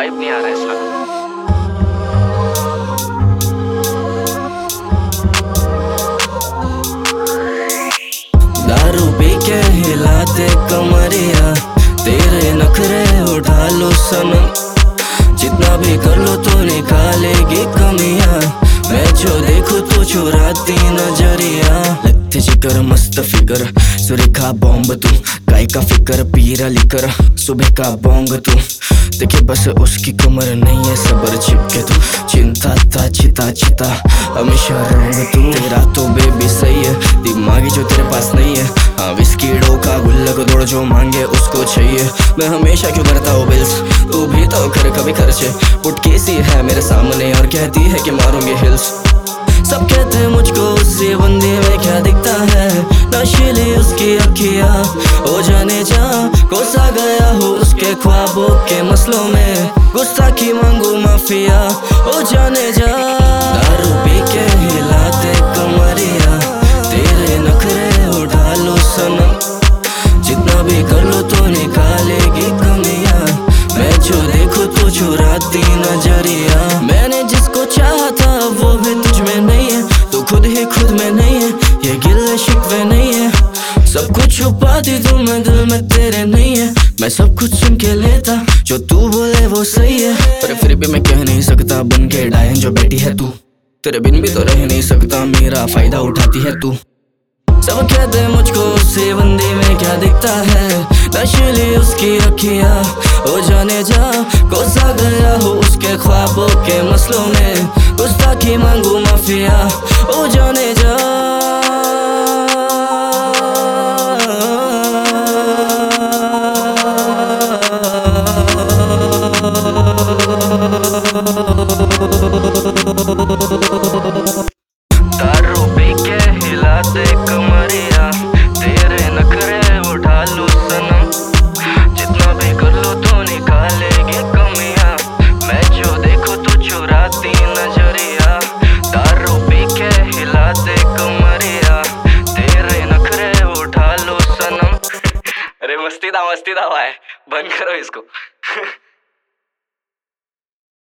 Vibe नहीं आ रहा है इसका। दारू पी के हिलाते कमरिया, तेरे नखरे उठा लो सनम। जितना भी कर लो तो निकालेगी कमियां, मैं जो देखूं तो चुराती नजरिया। लगते जिगर मस्त फिगर, सुरेखा बॉम्ब तू, गाय का फिकर पीरा लिकर, सुबह का बोंग तू। देखे बस उसकी कमर नहीं है सबर चिपके तू, चिंता था चिता चिता हमेशा रंग तू। तेरा तो बेबी सही है, दिमागी जो तेरे पास नहीं है। हाँ विस्की डोका गुल्लक दौड़ जो मांगे उसको चाहिए। मैं हमेशा क्यों करता हूँ बिल्स, तू भी तो कर कभी खर्चे। पुटकी सी है मेरे सामने और कहती है कि मारूंगी हिल्स। सब कहते हैं मुझको उससे बंदी में क्या दिखता है, नशीली उसकी अखियां हो जाने जा। कोसा गया हूँ उसके ख्वाबों के मसलों में, गुस्ताखी मांगू माफिया हो जाने जा। दारू पी के हिलाते कमरिया, तेरे नखरे उठा लो सनम। जितना भी कर लो तो निकालेगी कमियां, मैं जो देखूं तो चुराती नजरिया। मैंने जिसको चाहा था वो भी तुझ में नहीं है, तू खुद ही खुद में नहीं है। ये गिले शिकवे नहीं है, सब कुछ छुपाती तू, मैं दिल में तेरे नहीं है। मैं सब कुछ सुन के लेता, जो तू बोले वो सही है। पर फिर भी मैं कह नहीं सकता बन के डायन जो बैठी है तू। तेरे बिन भी तो रह नहीं सकता, मेरा फायदा उठाती है तू। सब कहते हैं मुझको उससे बंदी में क्या दिखता है, नशीली उसकी अखियां हो जाने जा। कोसा गया हूँ उसके ख्वाबों के मसलों में, गुस्ताखी मांगू माफिया हो जाने जा। दारू पी के हिलाते कमरिया, तेरे नखरे उठा लो सनम। जितना भी कर लो तो निकालेगी कमियां, मैं जो देखूं तो चुराती नजरिया। दारू पी के हिलाते कमरिया, तेरे नखरे उठा लो सनम। अरे मस्ती था भाई, बंद करो इसको।